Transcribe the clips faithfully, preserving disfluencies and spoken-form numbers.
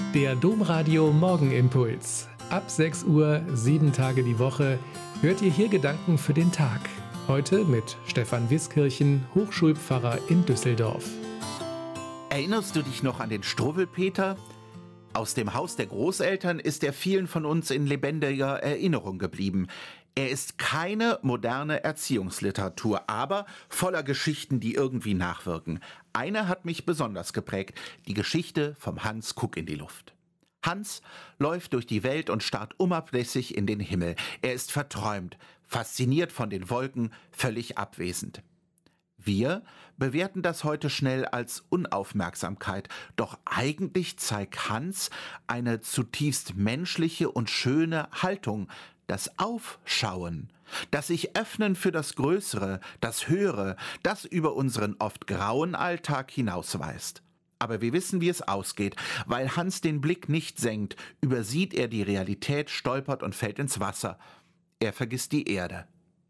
Der Domradio Morgenimpuls. Ab sechs Uhr, sieben Tage die Woche, hört ihr hier Gedanken für den Tag. Heute mit Stefan Wiskirchen, Hochschulpfarrer in Düsseldorf. Erinnerst du dich noch an den Struwwelpeter? Aus dem Haus der Großeltern ist er vielen von uns in lebendiger Erinnerung geblieben. Er ist keine moderne Erziehungsliteratur, aber voller Geschichten, die irgendwie nachwirken. Eine hat mich besonders geprägt, die Geschichte vom Hans Kuck in die Luft. Hans läuft durch die Welt und starrt unablässig in den Himmel. Er ist verträumt, fasziniert von den Wolken, völlig abwesend. Wir bewerten das heute schnell als Unaufmerksamkeit, doch eigentlich zeigt Hans eine zutiefst menschliche und schöne Haltung, das Aufschauen, das sich öffnen für das Größere, das Höhere, das über unseren oft grauen Alltag hinausweist. Aber wir wissen, wie es ausgeht. Weil Hans den Blick nicht senkt, übersieht er die Realität, stolpert und fällt ins Wasser. Er vergisst die Erde.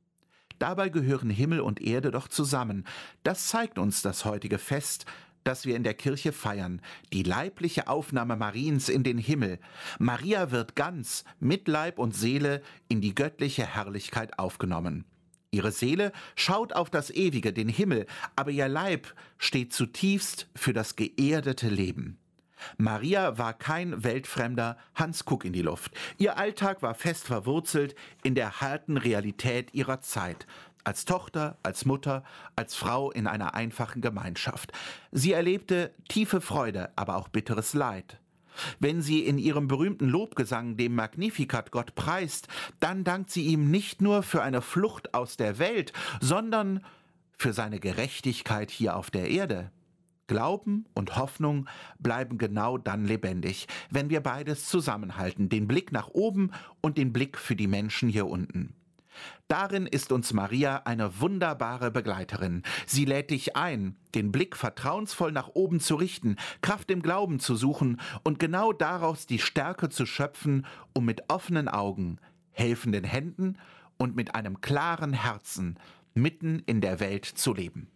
Dabei gehören Himmel und Erde doch zusammen. Das zeigt uns das heutige Fest, das wir in der Kirche feiern, die leibliche Aufnahme Mariens in den Himmel. Maria wird ganz, mit Leib und Seele, in die göttliche Herrlichkeit aufgenommen. Ihre Seele schaut auf das Ewige, den Himmel, aber ihr Leib steht zutiefst für das geerdete Leben. Maria war kein weltfremder Hans Kuck in die Luft. Ihr Alltag war fest verwurzelt in der harten Realität ihrer Zeit. Als Tochter, als Mutter, als Frau in einer einfachen Gemeinschaft. Sie erlebte tiefe Freude, aber auch bitteres Leid. Wenn sie in ihrem berühmten Lobgesang dem Magnificat Gott preist, dann dankt sie ihm nicht nur für eine Flucht aus der Welt, sondern für seine Gerechtigkeit hier auf der Erde. Glauben und Hoffnung bleiben genau dann lebendig, wenn wir beides zusammenhalten, den Blick nach oben und den Blick für die Menschen hier unten. Darin ist uns Maria eine wunderbare Begleiterin. Sie lädt dich ein, den Blick vertrauensvoll nach oben zu richten, Kraft im Glauben zu suchen und genau daraus die Stärke zu schöpfen, um mit offenen Augen, helfenden Händen und mit einem klaren Herzen mitten in der Welt zu leben.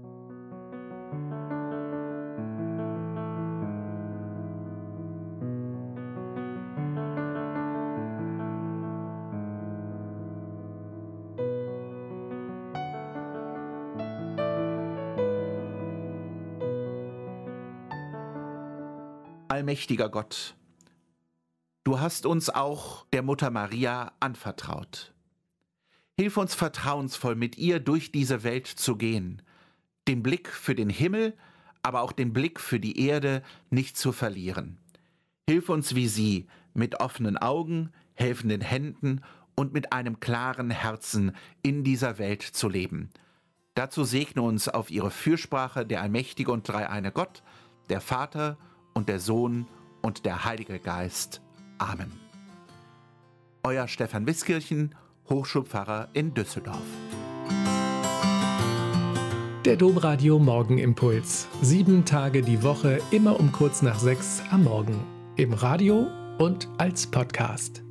Allmächtiger Gott, du hast uns auch der Mutter Maria anvertraut. Hilf uns vertrauensvoll mit ihr durch diese Welt zu gehen, den Blick für den Himmel, aber auch den Blick für die Erde nicht zu verlieren. Hilf uns wie sie, mit offenen Augen, helfenden Händen und mit einem klaren Herzen in dieser Welt zu leben. Dazu segne uns auf ihre Fürsprache der allmächtige und dreieine Gott, der Vater und der Sohn und der Heilige Geist. Amen. Euer Stefan Wiskirchen, Hochschulpfarrer in Düsseldorf. Der Domradio Morgenimpuls. Sieben Tage die Woche, immer um kurz nach sechs am Morgen. Im Radio und als Podcast.